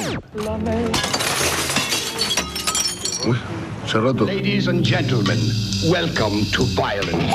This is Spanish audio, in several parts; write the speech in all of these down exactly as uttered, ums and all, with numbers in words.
Uy, se ha roto. Ladies and gentlemen, welcome to violence.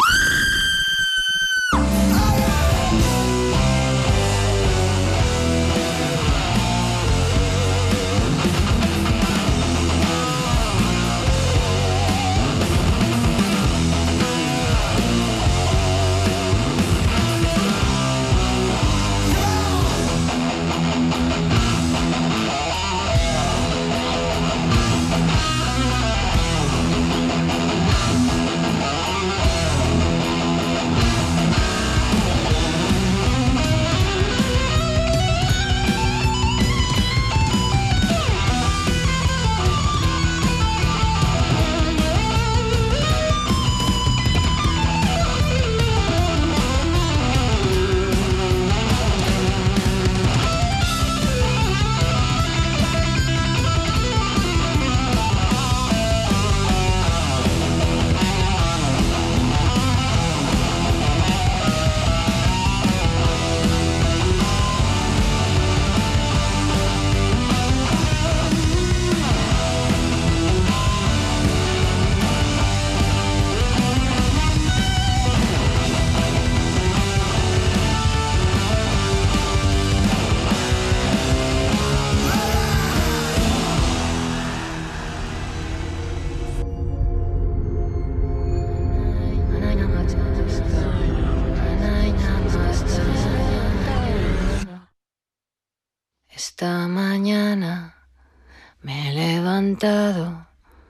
Esta mañana me he levantado.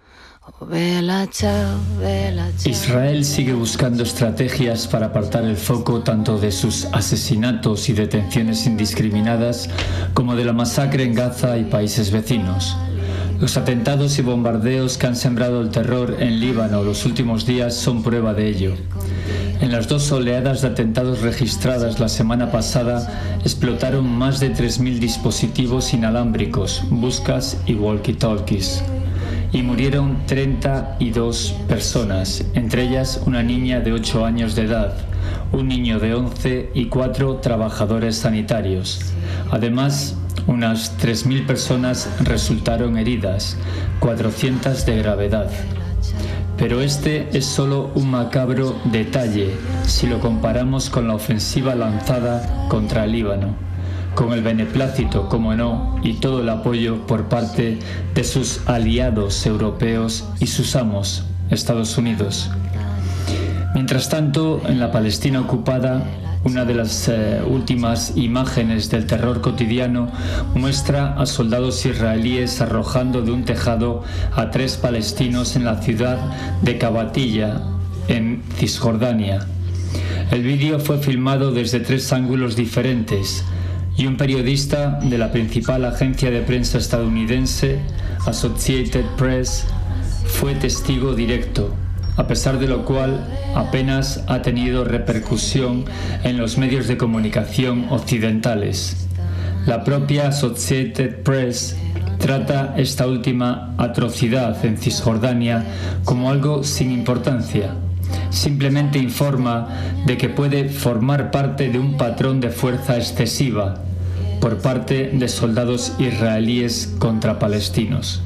Oh, vela, chao, vela, chao. Israel sigue buscando estrategias para apartar el foco tanto de sus asesinatos y detenciones indiscriminadas como de la masacre en Gaza y países vecinos. Los atentados y bombardeos que han sembrado el terror en Líbano los últimos días son prueba de ello. En las dos oleadas de atentados registradas la semana pasada explotaron más de tres mil dispositivos inalámbricos, buscas y walkie-talkies. Y murieron treinta y dos personas, entre ellas una niña de ocho años de edad, un niño de once y cuatro trabajadores sanitarios. Además, unas tres mil personas resultaron heridas, cuatrocientas de gravedad. Pero este es solo un macabro detalle si lo comparamos con la ofensiva lanzada contra el Líbano, con el beneplácito, como no, y todo el apoyo por parte de sus aliados europeos y sus amos, Estados Unidos. Mientras tanto, en la Palestina ocupada, una de las eh, últimas imágenes del terror cotidiano muestra a soldados israelíes arrojando de un tejado a tres palestinos en la ciudad de Kabatilla, en Cisjordania. El vídeo fue filmado desde tres ángulos diferentes y un periodista de la principal agencia de prensa estadounidense, Associated Press, fue testigo directo, a pesar de lo cual apenas ha tenido repercusión en los medios de comunicación occidentales. La propia Associated Press trata esta última atrocidad en Cisjordania como algo sin importancia. Simplemente informa de que puede formar parte de un patrón de fuerza excesiva por parte de soldados israelíes contra palestinos.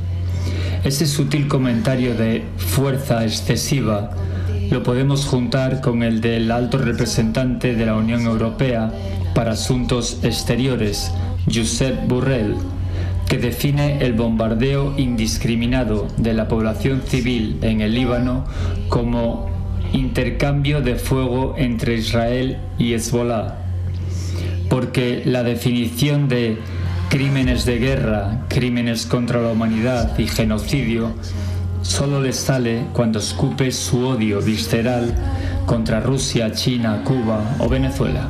Ese sutil comentario de fuerza excesiva lo podemos juntar con el del alto representante de la Unión Europea para Asuntos Exteriores, Josep Borrell, que define el bombardeo indiscriminado de la población civil en el Líbano como intercambio de fuego entre Israel y Hezbollah, porque la definición de crímenes de guerra, crímenes contra la humanidad y genocidio solo les sale cuando escupe su odio visceral contra Rusia, China, Cuba o Venezuela.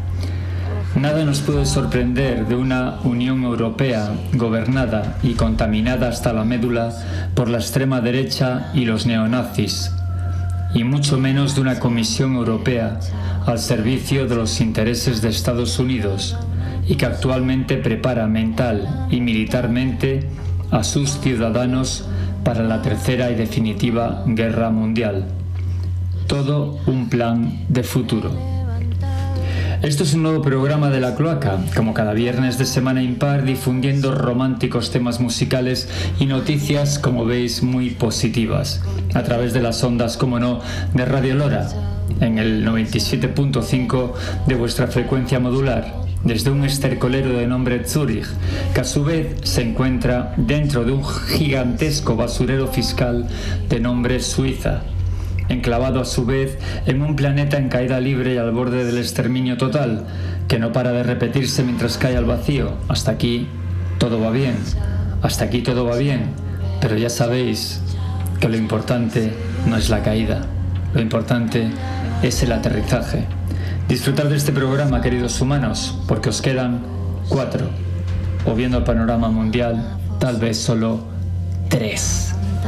Nada nos puede sorprender de una Unión Europea gobernada y contaminada hasta la médula por la extrema derecha y los neonazis, y mucho menos de una Comisión Europea al servicio de los intereses de Estados Unidos y que actualmente prepara mental y militarmente a sus ciudadanos para la tercera y definitiva guerra mundial. Todo un plan de futuro. Esto es un nuevo programa de La Cloaca, como cada viernes de semana impar, difundiendo románticos temas musicales y noticias, como veis, muy positivas, a través de las ondas, como no, de Radio Lora, en el noventa y siete punto cinco de vuestra frecuencia modular, desde un estercolero de nombre Zúrich, que a su vez se encuentra dentro de un gigantesco basurero fiscal de nombre Suiza, enclavado a su vez en un planeta en caída libre y al borde del exterminio total, que no para de repetirse mientras cae al vacío. Hasta aquí todo va bien, hasta aquí todo va bien, pero ya sabéis que lo importante no es la caída, lo importante es el aterrizaje. Disfrutad de este programa, queridos humanos, porque os quedan cuatro, o viendo el panorama mundial, tal vez solo tres.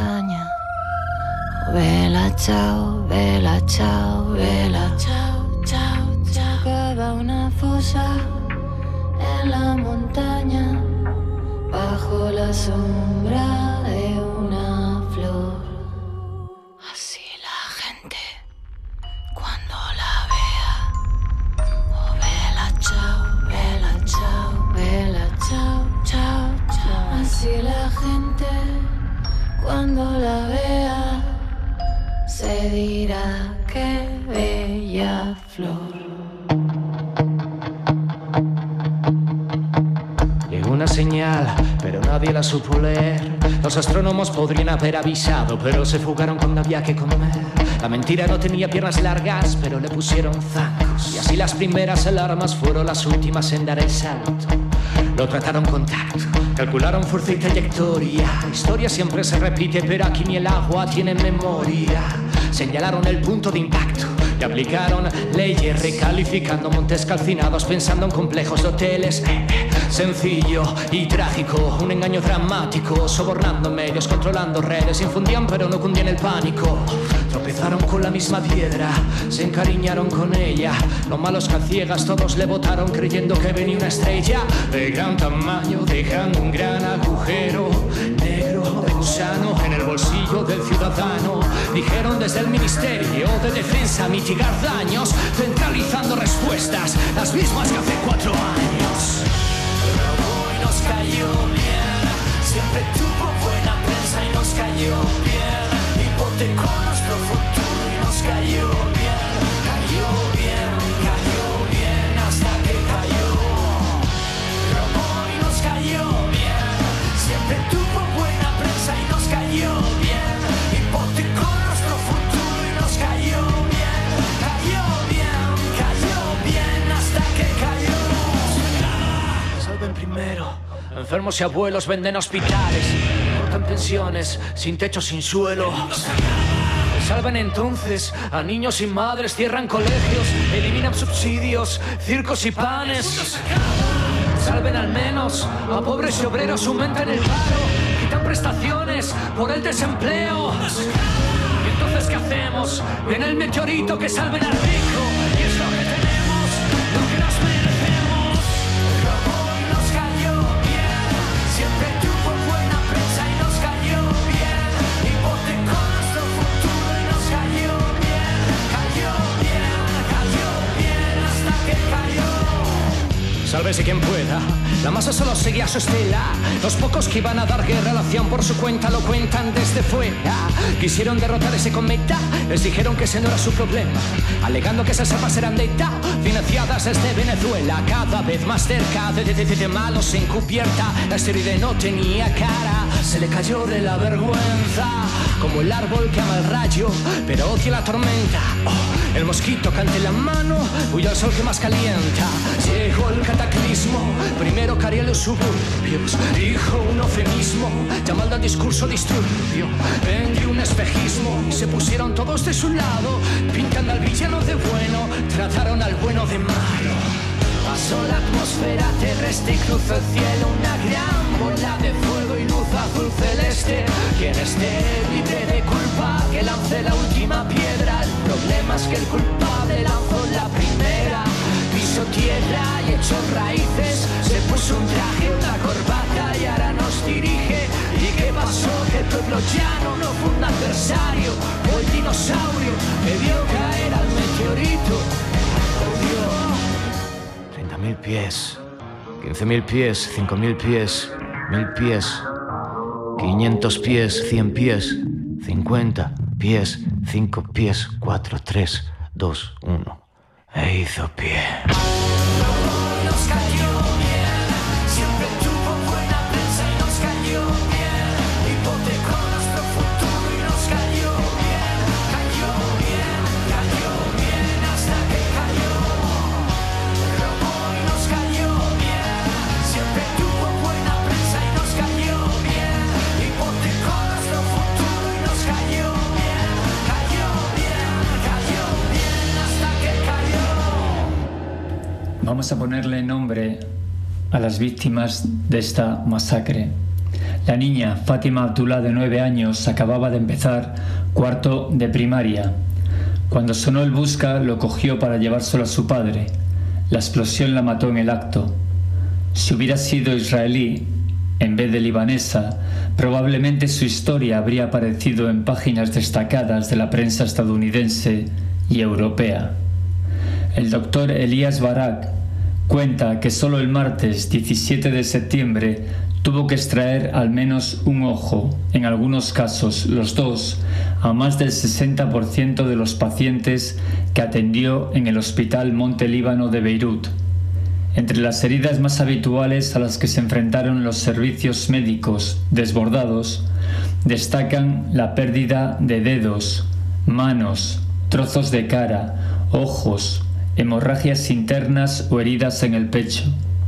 Vela, chao, vela, chao, vela, chao, chao, chao. Cava una fosa en la montaña, bajo la sombra de una flor. Así la gente, cuando la vea, oh, vela, chao, vela, chao, vela, chao, chao, chao. Así la gente, cuando la vea, se dirá qué bella flor. Llegó una señal, pero nadie la supo leer. Los astrónomos podrían haber avisado, pero se fugaron con no había que comer. La mentira no tenía piernas largas, pero le pusieron zancos. Y así las primeras alarmas fueron las últimas en dar el salto. Lo trataron con tacto, calcularon fuerza y trayectoria. La historia siempre se repite, pero aquí ni el agua tiene memoria. Señalaron el punto de impacto y aplicaron leyes, recalificando montes calcinados, pensando en complejos de hoteles. Sencillo y trágico, un engaño dramático, sobornando medios, controlando redes, infundían pero no cundían el pánico. Tropezaron con la misma piedra, se encariñaron con ella. Los malos que a ciegas todos le votaron, creyendo que venía una estrella de gran tamaño, dejando un gran agujero negro de gusano en el bolsillo del ciudadano. Dijeron desde el Ministerio de Defensa mitigar daños, centralizando respuestas, las mismas que hace cuatro años. Robó y nos cayó bien, siempre tuvo buena prensa y nos cayó bien. Hipotecó nuestro futuro y nos cayó bien, cayó bien, cayó bien hasta que cayó. Robó y nos cayó bien, siempre tuvo buena prensa y nos cayó bien. Hipotecó nuestro futuro y nos cayó bien, cayó bien, cayó bien hasta que cayó. Salven primero, enfermos y abuelos venden hospitales, cortan pensiones, sin techo, sin suelo. Salven entonces a niños y madres, cierran colegios, eliminan subsidios, circos y panes. Salven al menos a pobres y obreros, aumentan el paro, quitan prestaciones por el desempleo. ¿Y entonces qué hacemos? Viene el meteorito que salven al rico, y es lo que tenemos, lo que nos merecemos. Robó y nos cayó bien, siempre tuvo buena prensa y nos cayó bien. Hipotecó nuestro futuro y nos cayó bien, cayó bien, cayó bien hasta que cayó. Sálvese quien pueda, la masa solo seguía su estela. Los pocos que iban a dar guerra lo hacían por su cuenta, lo cuentan desde fuera. Quisieron derrotar ese cometa, les dijeron que ese no era su problema, alegando que esas armas eran de ETA, financiadas desde Venezuela. Cada vez más cerca de, de, de, de malos encubierta, la esteroide no tenía cara, se le cayó de la vergüenza, como el árbol que ama el rayo, pero odia la tormenta. Oh, el mosquito cante la mano, huye al sol que más calienta. Llegó el cataclismo, primero carió los suburbios, dijo un eufemismo, llamando al discurso disturbio, vendió un espejismo y se pusieron todos de su lado, pintando al villano de bueno, trataron al bueno de malo. Pasó la atmósfera terrestre y cruzó el cielo una gran bola de fuego y luz azul celeste. Quien esté libre de culpa, que lance la última piedra. El problema es que el culpable lanzó la primera. Pisó tierra y echó raíces, se puso un traje, una corbata y ahora nos dirige. ¿Y qué pasó? Que el pueblo llano no fue un adversario, fue el dinosaurio que vio caer al meteorito. Oh, Dios. mil pies, quince mil pies, cinco mil pies, mil pies, quinientos pies, cien pies, cincuenta pies, cinco pies, cuatro, tres, dos, uno. E hizo pie. Nos cayó bien, siempre tuvo buena prensa y nos cayó bien. Hipotecó nuestro futuro y nos cayó bien. Cayó bien, cayó bien hasta que cayó. Robó y nos cayó bien, siempre tuvo buena prensa y nos cayó bien. Hipotecó nuestro futuro y nos cayó bien. Cayó bien, cayó bien hasta que cayó. Vamos a ponerle nombre a las víctimas de esta masacre. La niña Fátima Abdullah, de nueve años, acababa de empezar cuarto de primaria. Cuando sonó el busca, lo cogió para llevárselo a su padre. La explosión la mató en el acto. Si hubiera sido israelí, en vez de libanesa, probablemente su historia habría aparecido en páginas destacadas de la prensa estadounidense y europea. El doctor Elías Barak cuenta que solo el martes diecisiete de septiembre tuvo que extraer al menos un ojo, en algunos casos los dos, a más del sesenta por ciento de los pacientes que atendió en el Hospital Monte Líbano de Beirut. Entre las heridas más habituales a las que se enfrentaron los servicios médicos desbordados, destacan la pérdida de dedos, manos, trozos de cara, ojos, hemorragias internas o heridas en el pecho.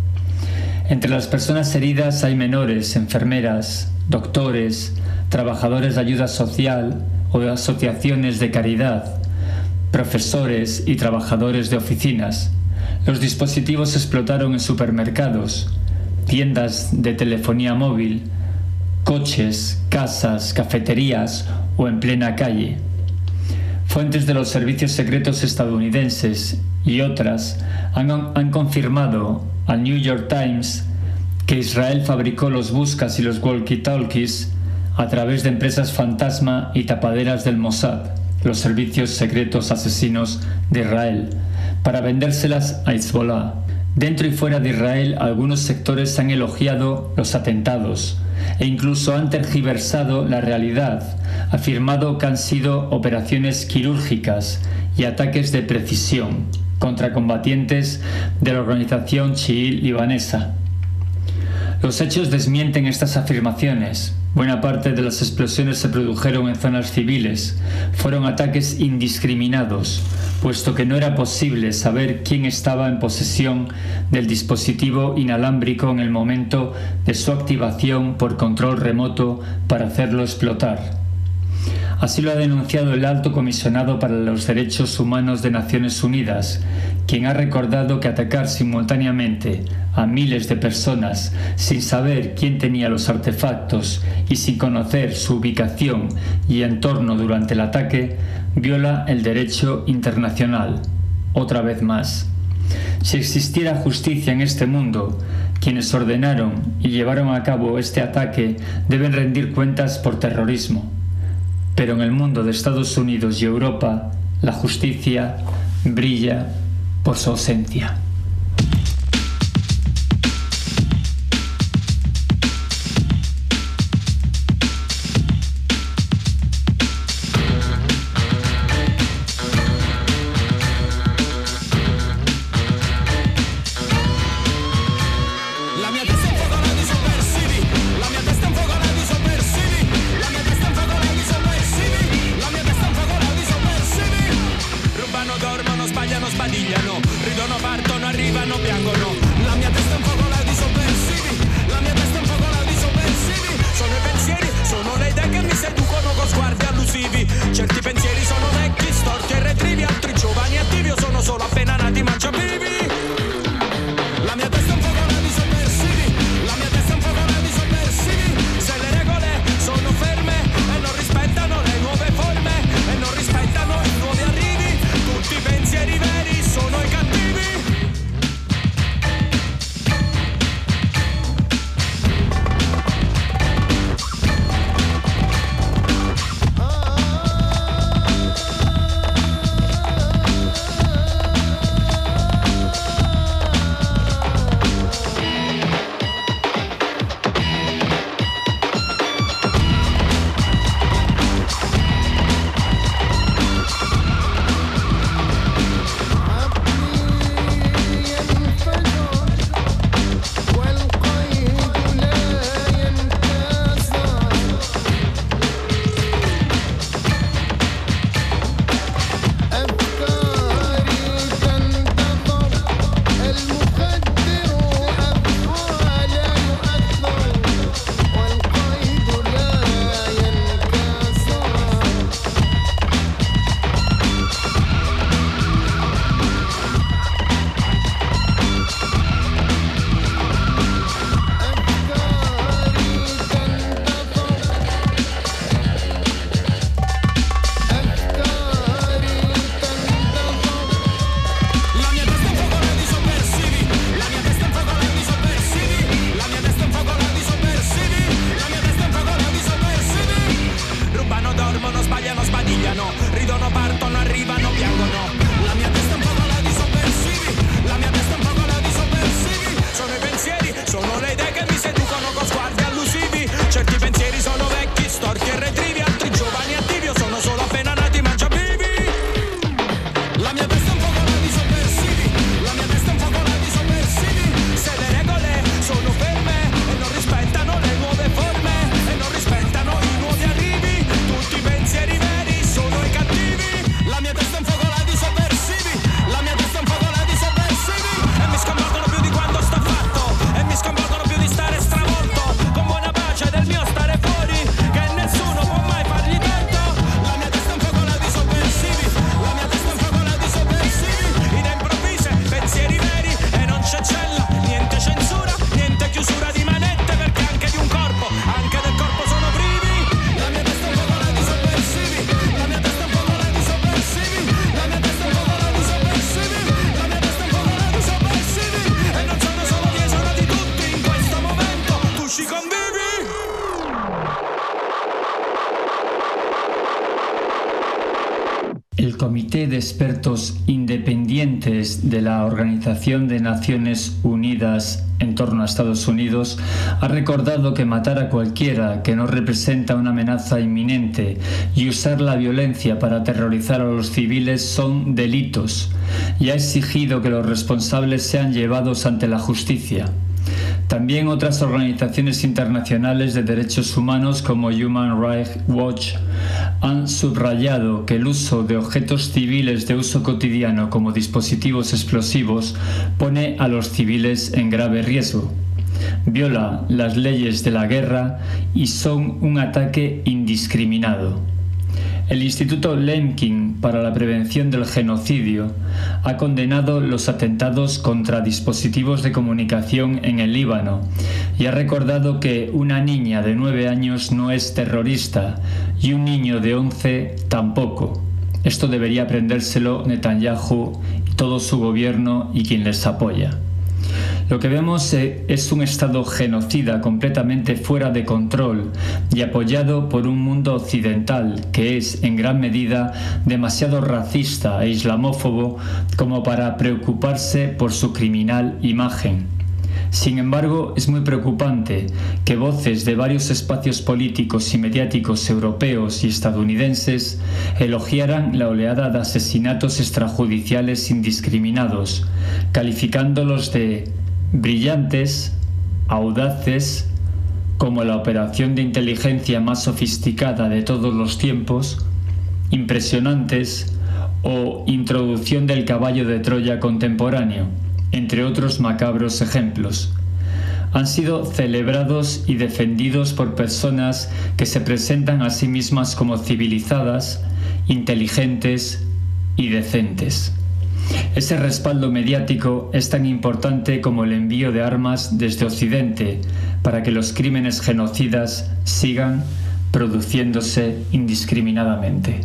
Entre las personas heridas hay menores, enfermeras, doctores, trabajadores de ayuda social o de asociaciones de caridad, profesores y trabajadores de oficinas. Los dispositivos explotaron en supermercados, tiendas de telefonía móvil, coches, casas, cafeterías o en plena calle. Fuentes de los servicios secretos estadounidenses y otras han, han confirmado al New York Times que Israel fabricó los buscas y los walkie-talkies a través de empresas fantasma y tapaderas del Mossad, los servicios secretos asesinos de Israel, para vendérselas a Hezbollah. Dentro y fuera de Israel, algunos sectores han elogiado los atentados e incluso han tergiversado la realidad, afirmado que han sido operaciones quirúrgicas y ataques de precisión contra combatientes de la organización chií libanesa. Los hechos desmienten estas afirmaciones. Buena parte de las explosiones se produjeron en zonas civiles. Fueron ataques indiscriminados, puesto que no era posible saber quién estaba en posesión del dispositivo inalámbrico en el momento de su activación por control remoto para hacerlo explotar. Así lo ha denunciado el Alto Comisionado para los Derechos Humanos de Naciones Unidas, quien ha recordado que atacar simultáneamente a miles de personas sin saber quién tenía los artefactos y sin conocer su ubicación y entorno durante el ataque viola el derecho internacional. Otra vez más, si existiera justicia en este mundo, quienes ordenaron y llevaron a cabo este ataque deben rendir cuentas por terrorismo. Pero en el mundo de Estados Unidos y Europa, la justicia brilla por su ausencia. de expertos independientes de la Organización de Naciones Unidas en torno a Estados Unidos ha recordado que matar a cualquiera que no representa una amenaza inminente y usar la violencia para aterrorizar a los civiles son delitos y ha exigido que los responsables sean llevados ante la justicia. También otras organizaciones internacionales de derechos humanos como Human Rights Watch han subrayado que el uso de objetos civiles de uso cotidiano como dispositivos explosivos pone a los civiles en grave riesgo, viola las leyes de la guerra y son un ataque indiscriminado. El Instituto Lemkin para la Prevención del Genocidio ha condenado los atentados contra dispositivos de comunicación en el Líbano y ha recordado que una niña de nueve años no es terrorista y un niño de once tampoco. Esto debería aprendérselo Netanyahu y todo su gobierno y quien les apoya. Lo que vemos es un Estado genocida completamente fuera de control y apoyado por un mundo occidental que es, en gran medida, demasiado racista e islamófobo como para preocuparse por su criminal imagen. Sin embargo, es muy preocupante que voces de varios espacios políticos y mediáticos europeos y estadounidenses elogiaran la oleada de asesinatos extrajudiciales indiscriminados, calificándolos de brillantes, audaces, como la operación de inteligencia más sofisticada de todos los tiempos, impresionantes o introducción del caballo de Troya contemporáneo, entre otros macabros ejemplos. Han sido celebrados y defendidos por personas que se presentan a sí mismas como civilizadas, inteligentes y decentes. Ese respaldo mediático es tan importante como el envío de armas desde Occidente para que los crímenes genocidas sigan produciéndose indiscriminadamente.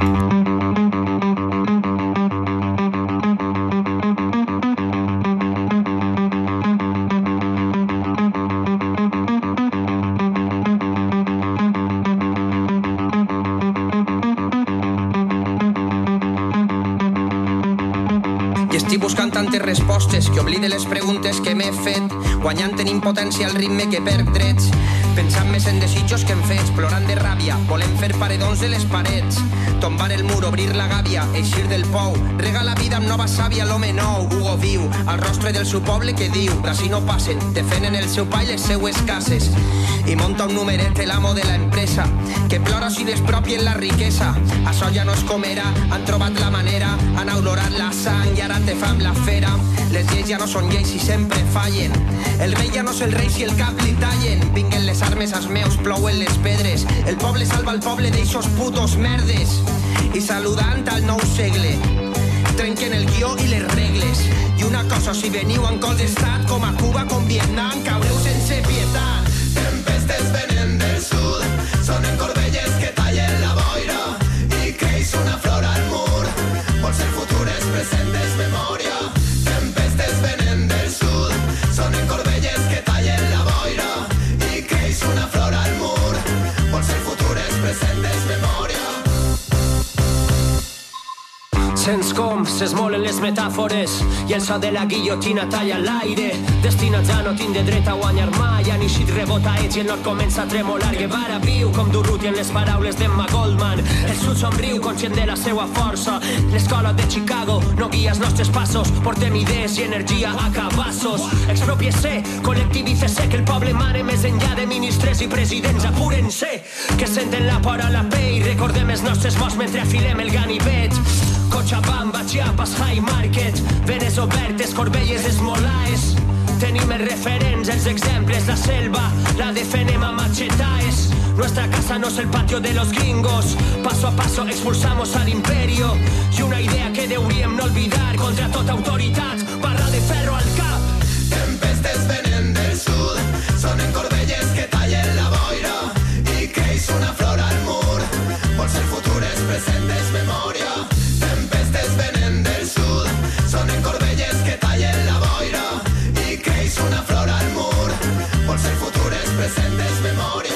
Estic buscant tantes respostes que oblide les preguntes que m'he fet, guanyant en impotència el ritme que perc drets, pensant més en desitjos que en fets, plorant de ràbia, volem fer paredons de les parets, tombar el mur, obrir la gàbia, eixir del pou, rega la vida amb nova sàvia, l'home nou, Hugo viu, al rostre del seu poble que diu, d'ací no passen, defenen el seu pa i les seues cases, i monta un numeret l'amo de la empresa, que plora si despropien la riquesa, això ja no es comerà, han trobat la manera, han olorat la sang i ara te fa amb la fera, les lleis ja no són lleis i sempre fallen, el rei ja no és el rei si el cap li tallen, vinguen les armes als meus, plouen les pedres, el poble salva el poble d'eixos putos merdes, i saludant al nou segle, trenquen el guió i les regles, i una cosa, si veniu en col d'estat, com a Cuba, com Vietnam, caureu sense pietat. Tempestes venen del sud, sonen corbelles que tallen la boira, i creix una flor al mur, vols el futur és present, és memòria. Tempestes venen del sud, sonen corbelles que tallen la boira, i creix una flor al mur, vols el futur és present, és memòria. Sents com s'esmolen les metàfores i el so de la guillotina talla l'aire. Destinats a no tindre dret a guanyar mai. Han eixit rebotaets i el nord comença a tremolar. Guevara viu com Durruti en les paraules d'Emma Goldman. El sud somriu conscient de la seua força. L'escola de Chicago no guia els nostres passos. Portem idees i energia a cabassos. Expropiese, col·lectivice-se, que el poble mare més enllà de ministres i presidents. Apuren-se, que senten la por a la pell. Recordem els nostres morts mentre afilem el ganivet. Cochabamba, Chiapas, High Market, venes obertes, Corbelles, Esmolaes. Tenim els referents, els exemples, la selva, la defenem a machetaes. Nuestra casa no es el patio de los gringos. Paso a paso expulsamos al imperio. Y una idea que deuríem no olvidar, contra tota autoritat, barra de ferro al cap. Tempestes venen del sud, sonen corbelles que tallen la boira, i creix una flor al mur, vols el futur és present, és memòria. Tempestes venen del sud, sonen corbelles que tallen la boira, i creix una flor al mur, vols el futur és present, és memòria.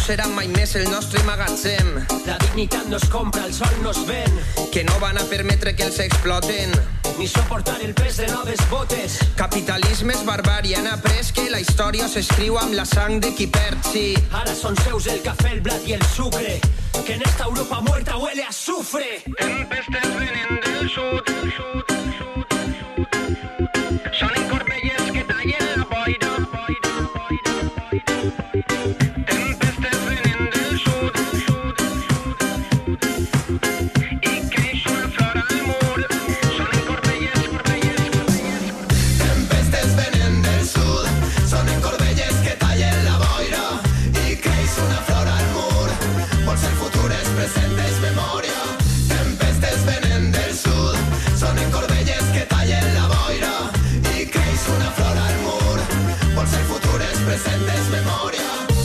serà mai més el nostre magatzem. La dignitat no es compra, el sol no es ven. Que no van a permetre que els exploten. Ni soportar el pes de noves botes. Capitalisme és barbària, han après que la història s'escriu amb la sang de qui perd, sí. Ara són seus el cafè, el blat i el sucre. Que en esta Europa muerta huele a azufre. Tempestes venen del sud, sud, sud, sud. Sonen corbelles que tallen la boira, boira, boira, boira. Tempestes venen del sud, sud, sud, sud. I creix una flor al mur. Sonen corbelles, corbelles, corbelles. Tempestes venen del sud, sonen corbelles que tallen la boira. I creix una flor al mur. Vols el futur és present, és memòria. Tempestes venen del sud, sonen corbelles que tallen la boira. I creix una flor al mur. Vols el futur és present, és memòria.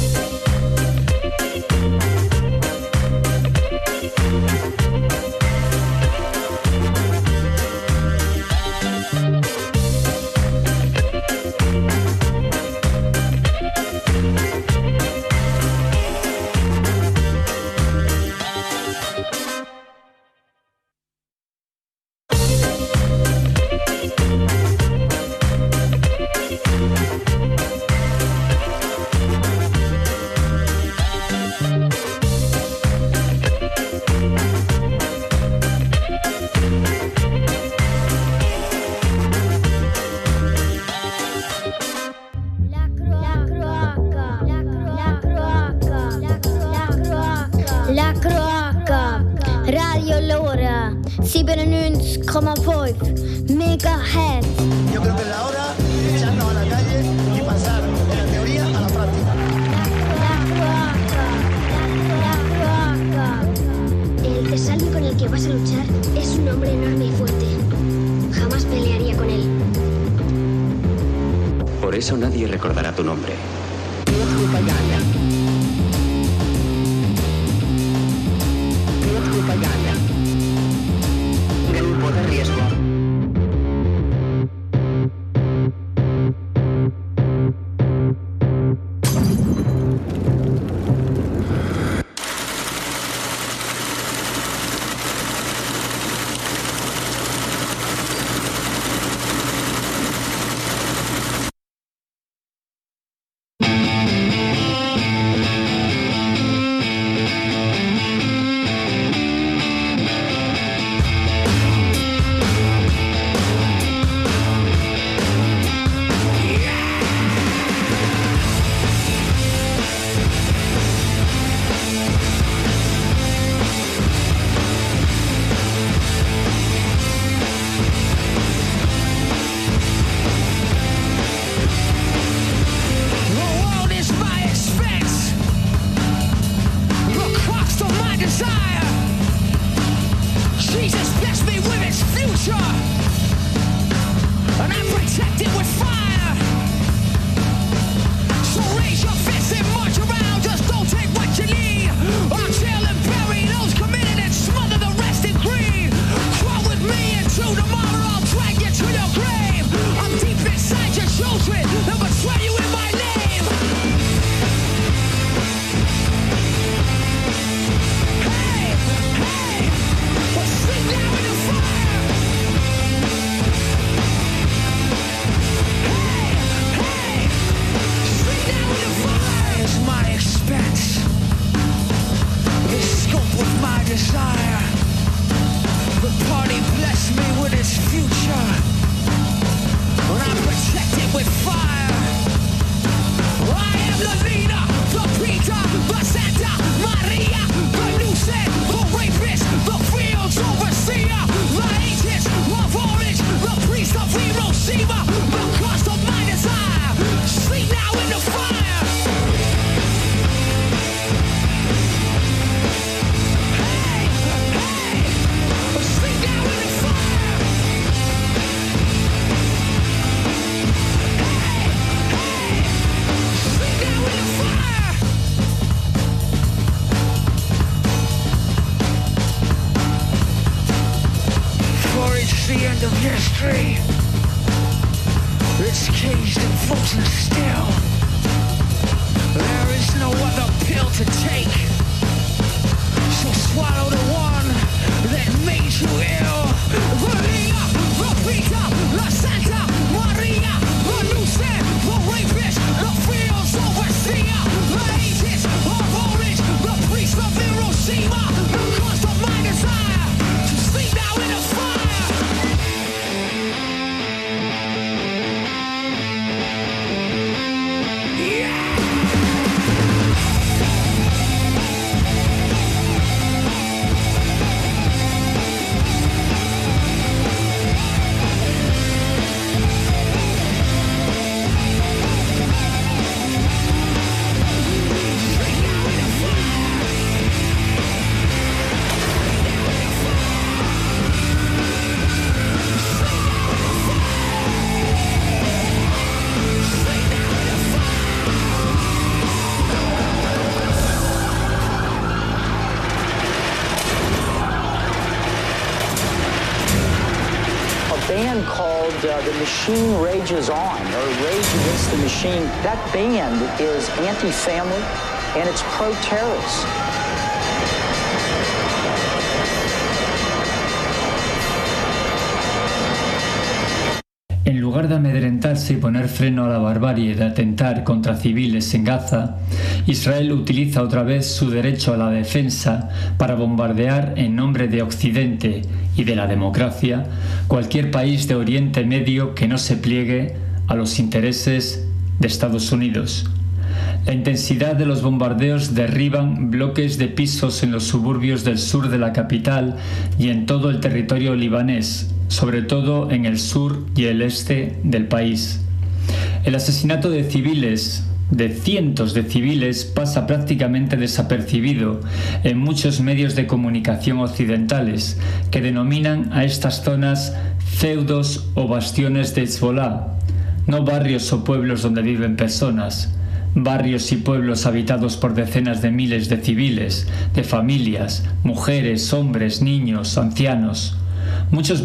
La Croaca, Radio Lora, Cybernews, Cromapoip, Megahertz. Yo creo que es la hora de echarnos a la calle y pasar de la teoría a la práctica. La Croaca, la Croaca. El tesalio con el que vas a luchar es un hombre enorme y fuerte. Jamás pelearía con él. Por eso nadie recordará tu nombre. Grupo de riesgo. It's caged and frozen still. There is no other pill to take. So swallow the one that made you ill. Maria, Rafika, La Santa Maria, the Luce, the rapist, the fields overseer, the ages of orange, the priest of Hiroshima, the cost of my desire to sleep now in a fire. Called uh, The Machine Rages On, or Rage Against the Machine. That band is anti-family and it's pro-terrorist. En lugar de amedrentarse y poner freno a la barbarie de atentar contra civiles en Gaza, Israel utiliza otra vez su derecho a la defensa para bombardear en nombre de Occidente y de la democracia cualquier país de Oriente Medio que no se pliegue a los intereses de Estados Unidos. La intensidad de los bombardeos derriban bloques de pisos en los suburbios del sur de la capital y en todo el territorio libanés, sobre todo en el sur y el este del país. El asesinato de civiles, de cientos de civiles, pasa prácticamente desapercibido en muchos medios de comunicación occidentales, que denominan a estas zonas feudos o bastiones de Hezbollah, no barrios o pueblos donde viven personas, barrios y pueblos habitados por decenas de miles de civiles, de familias, mujeres, hombres, niños, ancianos. Muchos